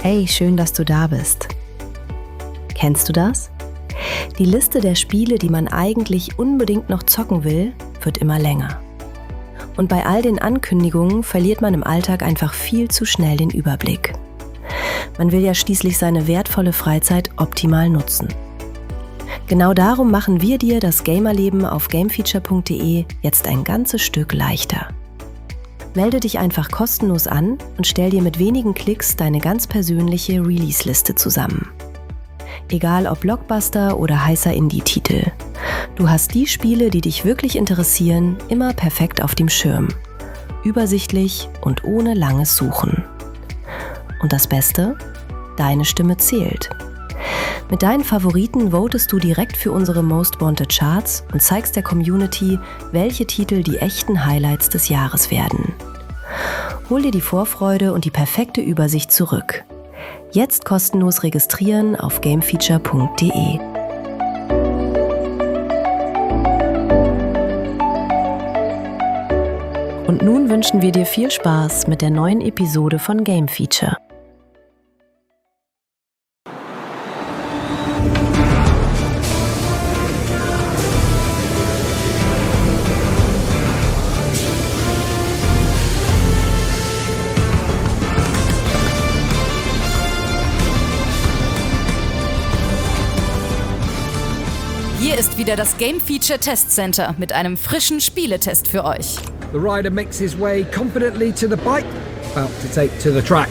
Hey, schön, dass du da bist. Kennst du das? Die Liste der Spiele, die man eigentlich unbedingt noch zocken will, wird immer länger. Und bei all den Ankündigungen verliert man im Alltag einfach viel zu schnell den Überblick. Man will ja schließlich seine wertvolle Freizeit optimal nutzen. Genau darum machen wir dir das Gamerleben auf gamefeature.de jetzt ein ganzes Stück leichter. Melde dich einfach kostenlos an und stell dir mit wenigen Klicks deine ganz persönliche Release-Liste zusammen. Egal ob Blockbuster oder heißer Indie-Titel. Du hast die Spiele, die dich wirklich interessieren, immer perfekt auf dem Schirm. Übersichtlich und ohne langes Suchen. Und das Beste? Deine Stimme zählt. Mit deinen Favoriten votest du direkt für unsere Most Wanted Charts und zeigst der Community, welche Titel die echten Highlights des Jahres werden. Hol dir die Vorfreude und die perfekte Übersicht zurück. Jetzt kostenlos registrieren auf gamefeature.de. Und nun wünschen wir dir viel Spaß mit der neuen Episode von Game Feature. Hier ist wieder das Game Feature Test Center mit einem frischen Spieletest für euch. The rider makes his way confidently to the bike, about to take to the track.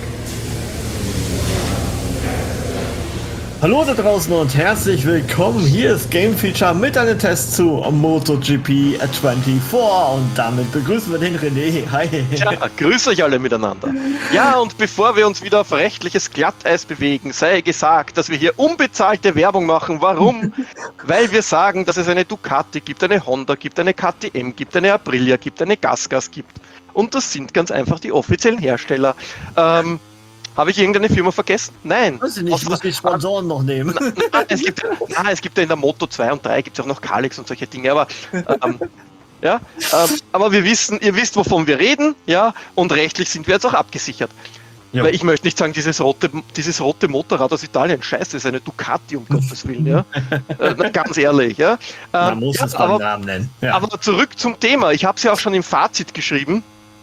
Hallo da draußen und herzlich willkommen. Hier ist Game Feature mit einem Test zu MotoGP 24 und damit begrüßen wir den René. Hi. Ja, grüß euch alle miteinander. Ja, und bevor wir uns wieder auf rechtliches Glatteis bewegen, sei gesagt, dass wir hier unbezahlte Werbung machen. Warum? Weil wir sagen, dass es eine Ducati gibt, eine Honda gibt, eine KTM gibt, eine Aprilia gibt, eine GasGas gibt. Und das sind ganz einfach die offiziellen Hersteller. Habe ich irgendeine Firma vergessen? Nein. Weiß ich nicht, ich muss die Sponsoren noch nehmen. Es gibt ja in der Moto 2 und 3 gibt es auch noch Kalex und solche Dinge, aber aber ihr wisst, wovon wir reden, ja, und rechtlich sind wir jetzt auch abgesichert. Ja. Weil ich möchte nicht sagen, dieses rote Motorrad aus Italien, scheiße, das ist eine Ducati, um Gottes Willen, ja. Ganz ehrlich, ja. Man muss es beim Namen nennen. Ja. Aber zurück zum Thema, ich habe es ja auch schon im Fazit geschrieben.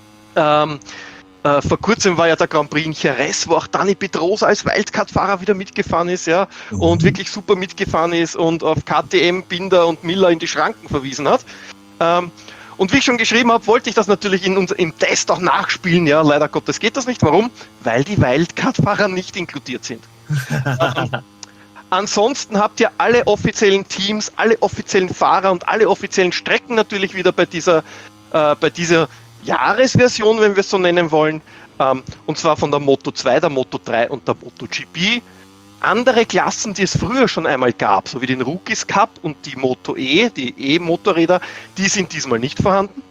Vor kurzem war ja der Grand Prix in Jerez, wo auch Dani Pedrosa als Wildcard-Fahrer wieder mitgefahren ist, ja, und wirklich super mitgefahren ist und auf KTM, Binder und Miller in die Schranken verwiesen hat. Und wie ich schon geschrieben habe, wollte ich das natürlich im Test auch nachspielen, ja, leider Gottes geht das nicht. Warum? Weil die Wildcard-Fahrer nicht inkludiert sind. Ansonsten habt ihr alle offiziellen Teams, alle offiziellen Fahrer und alle offiziellen Strecken natürlich wieder bei dieser Jahresversion, wenn wir es so nennen wollen, und zwar von der Moto 2, der Moto 3 und der MotoGP. Andere Klassen, die es früher schon einmal gab, so wie den Rookies Cup und die Moto E, die E-Motorräder, die sind diesmal nicht vorhanden.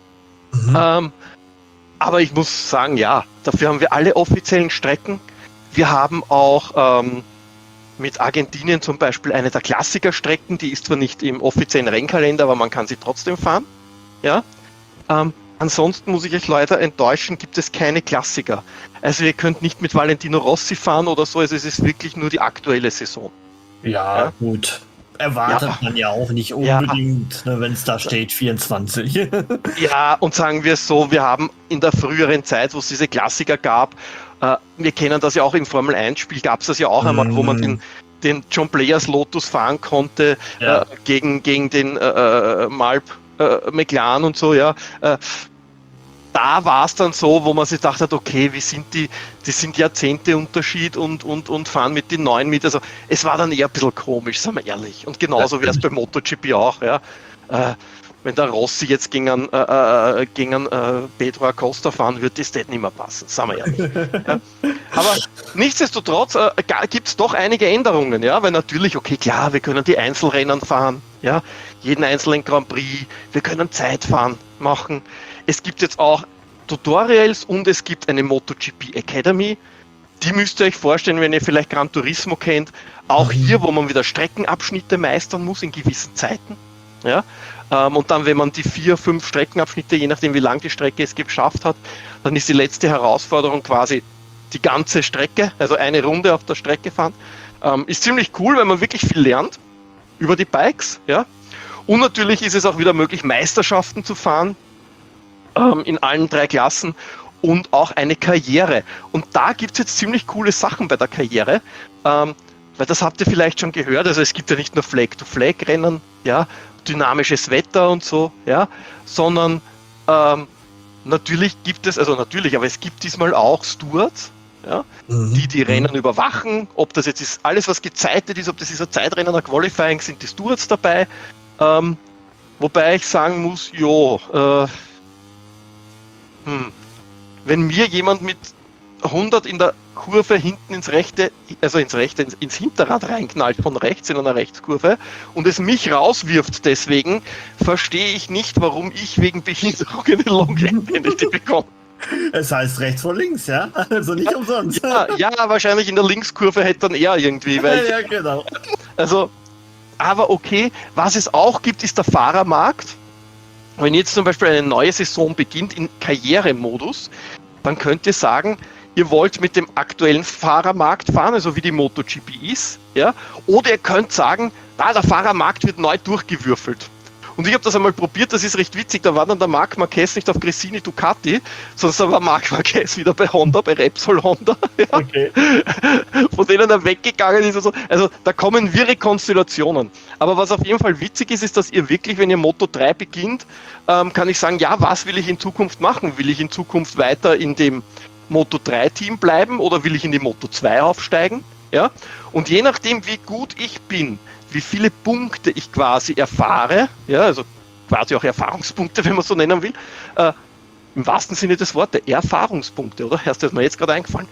Aber ich muss sagen, ja, dafür haben wir alle offiziellen Strecken. Wir haben auch mit Argentinien zum Beispiel eine der Klassikerstrecken, die ist zwar nicht im offiziellen Rennkalender, aber man kann sie trotzdem fahren. Ja. Ansonsten muss ich euch leider enttäuschen, gibt es keine Klassiker. Also ihr könnt nicht mit Valentino Rossi fahren oder so, also es ist wirklich nur die aktuelle Saison. Ja, gut. Erwartet man ja auch nicht unbedingt, wenn es da steht 24. Ja, und sagen wir es so, wir haben in der früheren Zeit, wo es diese Klassiker gab, wir kennen das ja auch im Formel-1-Spiel, gab es das ja auch einmal, wo man den John Players Lotus fahren konnte, gegen den Malp McLaren und so, ja. Da war es dann so, wo man sich gedacht hat, okay, wie sind die sind Jahrzehnte Unterschied und fahren mit den Neuen mit. Also es war dann eher ein bisschen komisch, sagen wir ehrlich. Und genauso wäre es beim MotoGP auch, ja. Wenn der Rossi jetzt gegen Pedro Acosta fahren würde, das nicht mehr passen, sagen wir ehrlich. Ja. Aber nichtsdestotrotz gibt es doch einige Änderungen, ja, weil natürlich, okay, klar, wir können die Einzelrennen fahren, ja, jeden einzelnen Grand Prix, wir können Zeitfahren machen. Es gibt jetzt auch Tutorials und es gibt eine MotoGP Academy. Die müsst ihr euch vorstellen, wenn ihr vielleicht Gran Turismo kennt. Auch hier, wo man wieder Streckenabschnitte meistern muss in gewissen Zeiten. Ja? Und dann, wenn man die 4-5 Streckenabschnitte, je nachdem wie lang die Strecke ist, geschafft hat, dann ist die letzte Herausforderung quasi die ganze Strecke, also eine Runde auf der Strecke fahren. Ist ziemlich cool, weil man wirklich viel lernt über die Bikes. Ja? Und natürlich ist es auch wieder möglich, Meisterschaften zu fahren in allen 3 Klassen und auch eine Karriere. Und da gibt es jetzt ziemlich coole Sachen bei der Karriere, weil das habt ihr vielleicht schon gehört, also es gibt ja nicht nur Flag-to-Flag-Rennen, ja, dynamisches Wetter und so, ja, sondern natürlich gibt es, aber es gibt diesmal auch Stewards, ja, die Rennen überwachen, ob das jetzt ist, alles was gezeitet ist, ob das ist ein Zeitrennen, ein Qualifying, sind die Stewards dabei, wobei ich sagen muss, wenn mir jemand mit 100 in der Kurve hinten ins Hinterrad reinknallt von rechts in einer Rechtskurve und es mich rauswirft deswegen, verstehe ich nicht, warum ich wegen Behinderung eine Long Penalty bekomme. Es heißt rechts vor links, ja? Also nicht umsonst. Ja, wahrscheinlich in der Linkskurve hätte dann er irgendwie. Weil ja, genau. Also, aber okay, was es auch gibt, ist der Fahrermarkt. Wenn jetzt zum Beispiel eine neue Saison beginnt in Karrieremodus, dann könnt ihr sagen, ihr wollt mit dem aktuellen Fahrermarkt fahren, also wie die MotoGP ist, ja, oder ihr könnt sagen, der Fahrermarkt wird neu durchgewürfelt. Und ich habe das einmal probiert, das ist recht witzig, da war dann der Marc Marquez nicht auf Gresini Ducati, sondern da war Marc Marquez wieder bei Honda, bei Repsol Honda, ja, okay. Von denen er weggegangen ist. Also da kommen wirre Konstellationen. Aber was auf jeden Fall witzig ist, ist, dass ihr wirklich, wenn ihr Moto 3 beginnt, kann ich sagen, ja, was will ich in Zukunft machen? Will ich in Zukunft weiter in dem Moto 3 Team bleiben oder will ich in die Moto 2 aufsteigen? Ja? Und je nachdem, wie gut ich bin, wie viele Punkte ich quasi erfahre, ja, also quasi auch Erfahrungspunkte, wenn man so nennen will, im wahrsten Sinne des Wortes, Erfahrungspunkte, oder? Erst ist mir jetzt gerade eingefallen.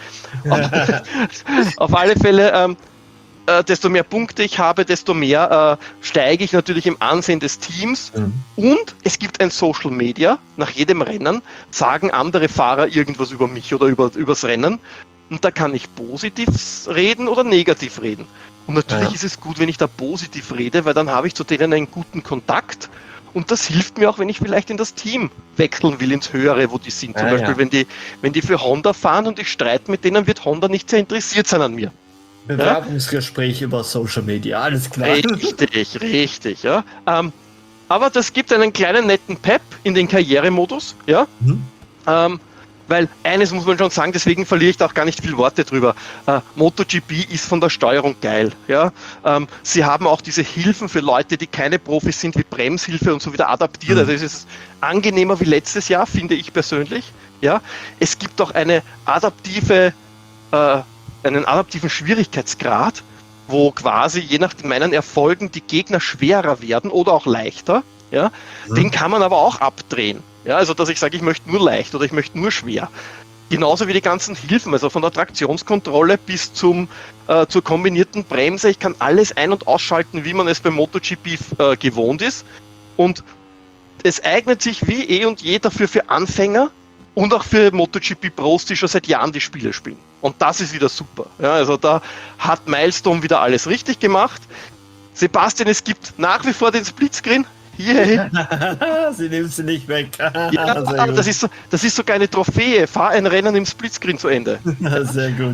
Auf alle Fälle, desto mehr Punkte ich habe, desto mehr steige ich natürlich im Ansehen des Teams. Und es gibt ein Social Media, nach jedem Rennen sagen andere Fahrer irgendwas über mich oder übers Rennen. Und da kann ich positiv reden oder negativ reden. Und natürlich ist es gut, wenn ich da positiv rede, weil dann habe ich zu denen einen guten Kontakt. Und das hilft mir auch, wenn ich vielleicht in das Team wechseln will, ins Höhere, wo die sind. Zum Beispiel, wenn die für Honda fahren und ich streite mit denen, wird Honda nicht sehr interessiert sein an mir. Bewerbungsgespräch über Social Media, alles klar. Richtig, ja. Aber das gibt einen kleinen netten Pep in den Karrieremodus, ja. Weil eines muss man schon sagen, deswegen verliere ich da auch gar nicht viel Worte drüber. MotoGP ist von der Steuerung geil. Ja? Sie haben auch diese Hilfen für Leute, die keine Profis sind, wie Bremshilfe und so wieder adaptiert. Also es ist angenehmer wie letztes Jahr, finde ich persönlich. Ja? Es gibt auch einen adaptiven Schwierigkeitsgrad, wo quasi je nach meinen Erfolgen die Gegner schwerer werden oder auch leichter. Ja? Den kann man aber auch abdrehen. Ja, also dass ich sage, ich möchte nur leicht oder ich möchte nur schwer. Genauso wie die ganzen Hilfen, also von der Traktionskontrolle bis zur kombinierten Bremse. Ich kann alles ein- und ausschalten, wie man es beim MotoGP gewohnt ist. Und es eignet sich wie eh und je dafür für Anfänger und auch für MotoGP Pros, die schon seit Jahren die Spiele spielen. Und das ist wieder super. Ja, also da hat Milestone wieder alles richtig gemacht. Sebastian, es gibt nach wie vor den Splitscreen. Yeah. Sie nimmt sie nicht weg. Ja, das ist sogar eine Trophäe. Fahr ein Rennen im Splitscreen zu Ende. Sehr gut.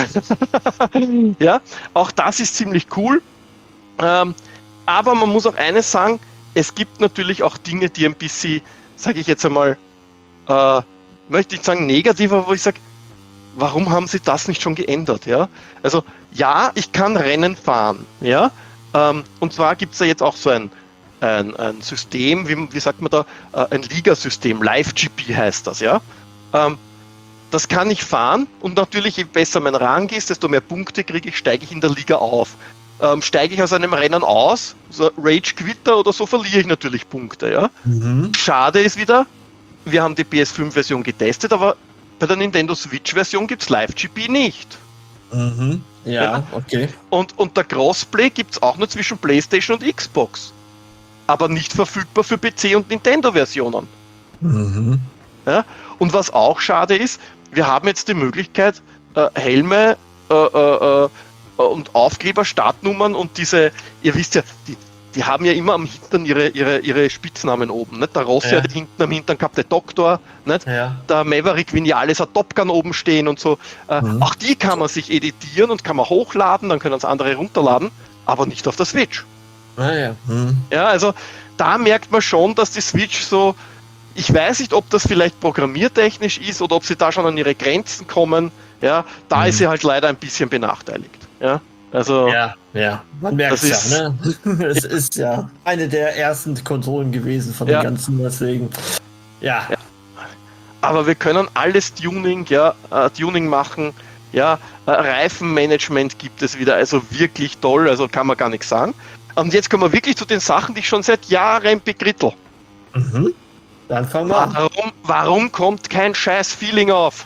Ja, auch das ist ziemlich cool. Aber man muss auch eines sagen, es gibt natürlich auch Dinge, die ein bisschen, sage ich jetzt einmal, möchte ich sagen negativer, wo ich sage, warum haben sie das nicht schon geändert? Ja? Also ja, ich kann Rennen fahren. Ja? Und zwar gibt es ja jetzt auch so ein System, wie sagt man da, ein Ligasystem, Live-GP heißt das, ja. Das kann ich fahren und natürlich, je besser mein Rang ist, desto mehr Punkte kriege ich, steige ich in der Liga auf. Steige ich aus einem Rennen aus, so Rage-Quitter oder so, verliere ich natürlich Punkte, ja. Schade ist wieder, wir haben die PS5-Version getestet, aber bei der Nintendo Switch-Version gibt es Live-GP nicht. Ja, okay. Und der Crossplay gibt es auch nur zwischen PlayStation und Xbox. Aber nicht verfügbar für PC- und Nintendo-Versionen. Ja? Und was auch schade ist, wir haben jetzt die Möglichkeit, Helme und Aufkleber, Startnummern und diese, ihr wisst ja, die haben ja immer am Hintern ihre Spitznamen oben. Nicht? Der Rossi hat hinten am Hintern gehabt, der Doktor, nicht? Ja. Der Maverick Vinales hat Top Gun oben stehen und so. Auch die kann man sich editieren und kann man hochladen, dann können es andere runterladen, aber nicht auf der Switch. Ja, also da merkt man schon, dass die Switch so, ich weiß nicht, ob das vielleicht programmiertechnisch ist oder ob sie da schon an ihre Grenzen kommen. Ja, da ist sie halt leider ein bisschen benachteiligt. Ja. Also, man merkt es ja, ne? Es ist ja eine der ersten Konsolen gewesen von den ganzen, deswegen. Ja. Aber wir können alles Tuning machen, Reifenmanagement gibt es wieder, also wirklich toll, also kann man gar nichts sagen. Und jetzt kommen wir wirklich zu den Sachen, die ich schon seit Jahren begrittel. Dann fangen wir an. Warum kommt kein scheiß Feeling auf?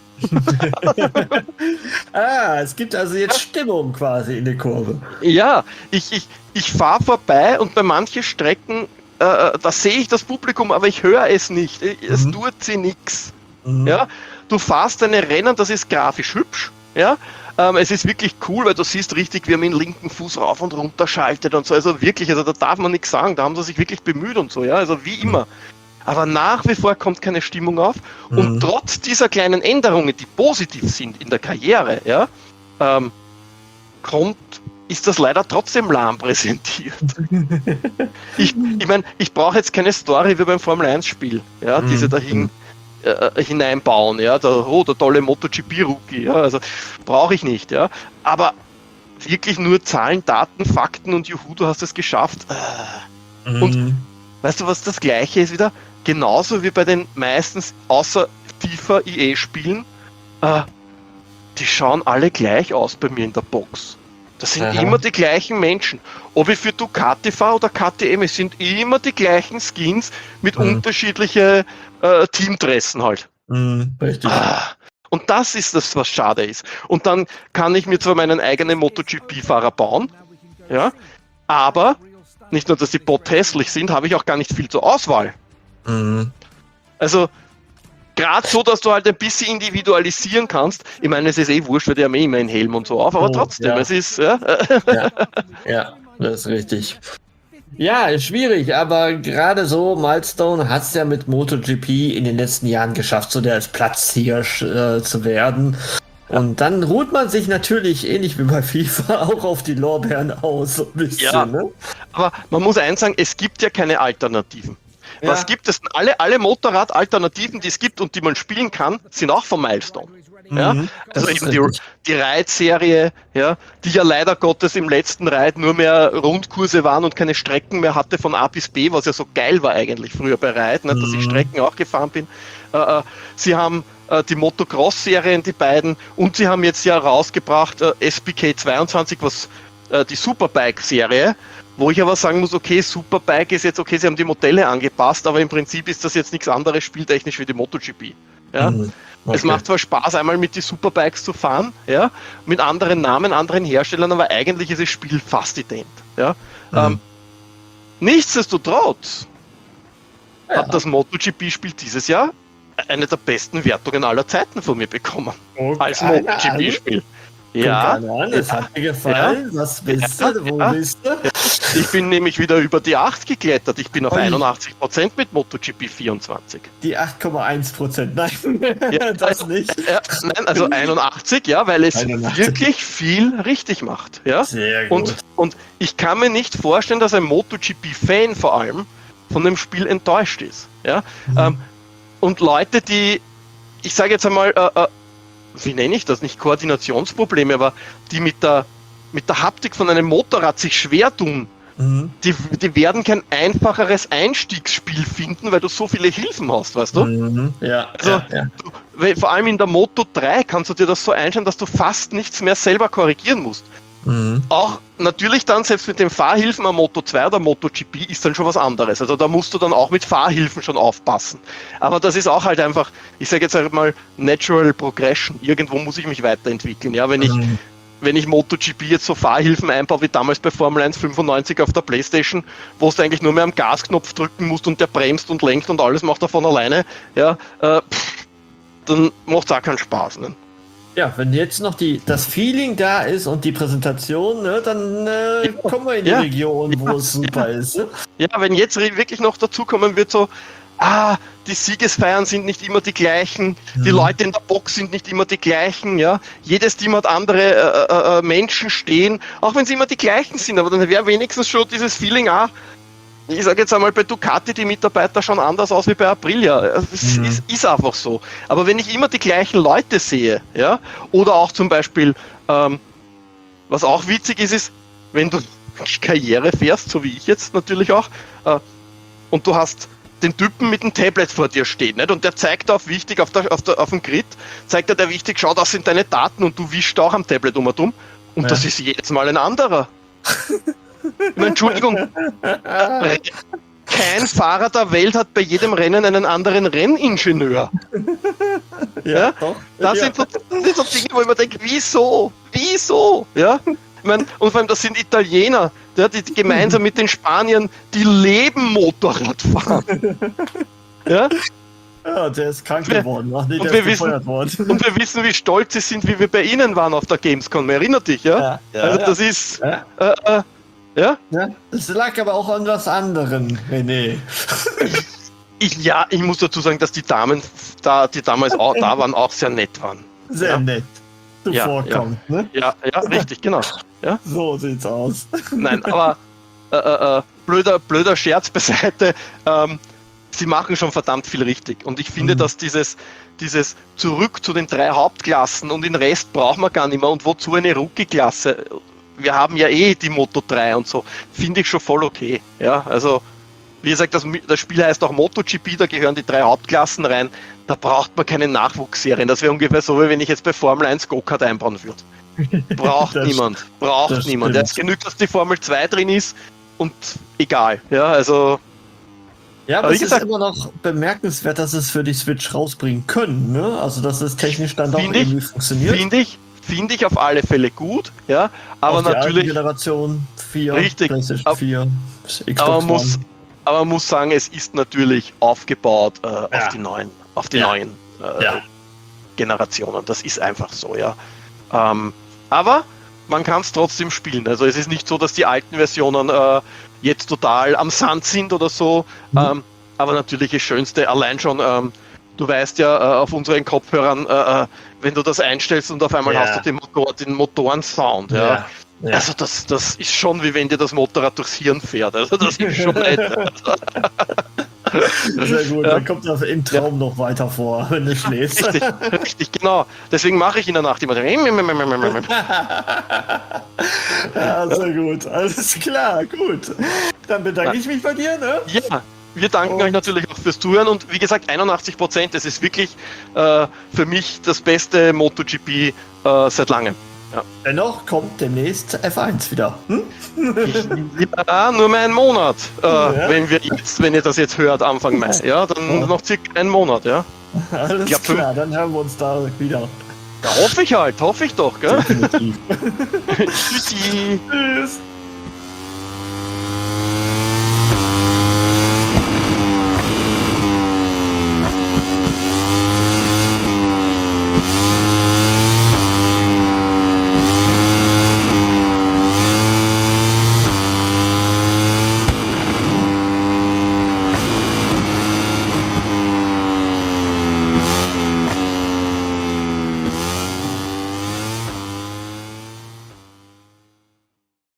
Es gibt also jetzt Stimmung quasi in der Kurve. Ja, ich fahre vorbei und bei manchen Strecken, da sehe ich das Publikum, aber ich höre es nicht. Es tut sie nichts. Ja, du fährst deine Rennen, das ist grafisch hübsch. Ja, es ist wirklich cool, weil du siehst richtig, wie man den linken Fuß rauf und runter schaltet und so. Also wirklich, also da darf man nichts sagen. Da haben sie sich wirklich bemüht und so. Ja, also wie immer. Aber nach wie vor kommt keine Stimmung auf. Und trotz dieser kleinen Änderungen, die positiv sind in der Karriere, ist das leider trotzdem lahm präsentiert. Ich meine, ich brauche jetzt keine Story wie beim Formel-1-Spiel, die sie dahin hineinbauen, der tolle MotoGP-Rookie, also brauche ich nicht, aber wirklich nur Zahlen, Daten, Fakten und juhu, du hast es geschafft. Und weißt du, was das Gleiche ist wieder? Genauso wie bei den meistens außer FIFA EA-Spielen, die schauen alle gleich aus bei mir in der Box. Das sind immer die gleichen Menschen. Ob ich für Ducati fahre oder KTM, es sind immer die gleichen Skins mit unterschiedlichen Teamdressen halt. Richtig. Und das ist das, was schade ist. Und dann kann ich mir zwar meinen eigenen MotoGP-Fahrer bauen, aber nicht nur, dass die Bot hässlich sind, habe ich auch gar nicht viel zur Auswahl. Also gerade so, dass du halt ein bisschen individualisieren kannst. Ich meine, es ist wurscht, weil die haben immer einen Helm und so auf, aber trotzdem, es ist... Ja, das ist richtig. Ja, ist schwierig, aber gerade so, Milestone hat es ja mit MotoGP in den letzten Jahren geschafft, so der als Platzhirsch zu werden. Und dann ruht man sich natürlich, ähnlich wie bei FIFA, auch auf die Lorbeeren aus. So ein bisschen, ne? Aber man muss eins sagen, es gibt ja keine Alternativen. Was gibt es denn? Alle Motorrad-Alternativen, die es gibt und die man spielen kann, sind auch von Milestone. Also eben die Ride-Serie, die ja leider Gottes im letzten Ride nur mehr Rundkurse waren und keine Strecken mehr hatte von A bis B, was ja so geil war eigentlich früher bei Ride, dass ich Strecken auch gefahren bin. Sie haben die Motocross-Serien, die beiden, und sie haben jetzt ja rausgebracht SBK 22, was die Superbike-Serie, wo ich aber sagen muss, okay, Superbike ist jetzt okay, sie haben die Modelle angepasst, aber im Prinzip ist das jetzt nichts anderes spieltechnisch wie die MotoGP. Okay. Es macht zwar Spaß, einmal mit die Superbikes zu fahren, mit anderen Namen, anderen Herstellern, aber eigentlich ist das Spiel fast ident. Nichtsdestotrotz hat das MotoGP-Spiel dieses Jahr eine der besten Wertungen aller Zeiten von mir bekommen. Als MotoGP-Spiel. Ja, es hat mir gefallen. Was willst du? Wo bist du? Ich bin nämlich wieder über die 8 geklettert. Ich bin auf 81% mit MotoGP 24. Die 8,1%. Nein, das nicht. Nein, also 81, weil es 81. Wirklich viel richtig macht. Sehr gut. Und ich kann mir nicht vorstellen, dass ein MotoGP-Fan vor allem von dem Spiel enttäuscht ist. Und Leute, die, ich sage jetzt einmal, wie nenne ich das, nicht Koordinationsprobleme, aber die mit der Haptik von einem Motorrad sich schwer tun, die werden kein einfacheres Einstiegsspiel finden, weil du so viele Hilfen hast, weißt du? Vor allem in der Moto 3 kannst du dir das so einstellen, dass du fast nichts mehr selber korrigieren musst. Auch natürlich dann, selbst mit den Fahrhilfen am Moto 2 oder MotoGP ist dann schon was anderes. Also da musst du dann auch mit Fahrhilfen schon aufpassen. Aber das ist auch halt einfach, ich sage jetzt mal, Natural Progression. Irgendwo muss ich mich weiterentwickeln. Wenn ich MotoGP jetzt so Fahrhilfen einbaue, wie damals bei Formel 1 95 auf der Playstation, wo du eigentlich nur mehr am Gasknopf drücken musst und der bremst und lenkt und alles macht er von alleine, dann macht es auch keinen Spaß. Ne? Ja, wenn jetzt noch das Feeling da ist und die Präsentation, ne, dann kommen wir in die Region, wo es super ist. Ne? Ja, wenn jetzt wirklich noch dazukommen wird, so, die Siegesfeiern sind nicht immer die gleichen, die Leute in der Box sind nicht immer die gleichen, ja. Jedes Team hat andere Menschen stehen, auch wenn sie immer die gleichen sind, aber dann wäre wenigstens schon dieses Feeling, ich sage jetzt einmal bei Ducati die Mitarbeiter schon anders aus wie bei Aprilia. Es ist einfach so. Aber wenn ich immer die gleichen Leute sehe, ja, oder auch zum Beispiel, was auch witzig ist, wenn du Karriere fährst, so wie ich jetzt natürlich auch, und du hast den Typen mit dem Tablet vor dir stehen, nicht? Und der zeigt auf wichtig, auf dem Grid, zeigt er der wichtig, schau, das sind deine Daten und du wischst auch am Tablet um und um. Und das ist jedes Mal ein anderer. Entschuldigung, kein Fahrer der Welt hat bei jedem Rennen einen anderen Renningenieur. Ja? Das sind so Dinge, wo ich mir denke, wieso? Ja? Ich meine, und vor allem, das sind Italiener, die gemeinsam mit den Spaniern die leben Motorradfahren. Ja? Ja, der ist krank geworden. Und wir wissen, wie stolz sie sind, wie wir bei ihnen waren auf der Gamescom. Erinnert dich, ja? Also das ist... Ja? Das lag aber auch an was anderem, René. Ich muss dazu sagen, dass die Damen, die damals auch da waren, auch sehr nett waren. Sehr nett. Vorkommt, ne? Ja, richtig, genau. Ja? So sieht's aus. Nein, aber blöder Scherz beiseite. Sie machen schon verdammt viel richtig. Und ich finde, dass dieses zurück zu den 3 Hauptklassen und den Rest braucht man gar nicht mehr. Und wozu eine Rookie-Klasse? Wir haben ja die Moto 3 und so. Finde ich schon voll okay. Ja, also, wie gesagt, das Spiel heißt auch MotoGP, da gehören die 3 Hauptklassen rein. Da braucht man keine Nachwuchsserien. Das wäre ungefähr so, wie wenn ich jetzt bei Formel 1 Go-Kart einbauen würde. Braucht niemand. Ja, es genügt, dass die Formel 2 drin ist und egal. Ja, also. Ja, aber es ist immer noch bemerkenswert, dass es für die Switch rausbringen können. Ne? Also, dass es technisch dann doch irgendwie funktioniert. Finde ich auf alle Fälle gut, ja, aber auf natürlich. Generation 4, richtig, PlayStation 4, Xbox aber man muss sagen, es ist natürlich aufgebaut auf die neuen Generationen. Das ist einfach so, ja. Aber man kann es trotzdem spielen. Also es ist nicht so, dass die alten Versionen jetzt total am Sand sind oder so. Aber natürlich das Schönste, allein schon, du weißt ja auf unseren Kopfhörern, wenn du das einstellst und auf einmal hast du den Motorensound. Ja. Also das ist schon wie wenn dir das Motorrad durchs Hirn fährt. Also das ist schon nett. Sehr gut, dann kommt das im Traum noch weiter vor, wenn du schläfst. Richtig, genau. Deswegen mache ich in der Nacht immer. Ja, sehr gut. Alles klar, gut. Dann bedanke ich mich bei dir, ne? Ja. Wir danken euch natürlich auch fürs Zuhören und wie gesagt 81%, das ist wirklich für mich das beste MotoGP seit langem. Ja. Dennoch kommt demnächst F1 wieder. Nur mehr einen Monat, wenn ihr das jetzt hört, Anfang Mai. Ja, dann noch circa einen Monat, ja. Alles klar, dann hören wir uns da wieder. Ja, hoffe ich doch, gell? Definitiv. Tschüssi. Tschüss.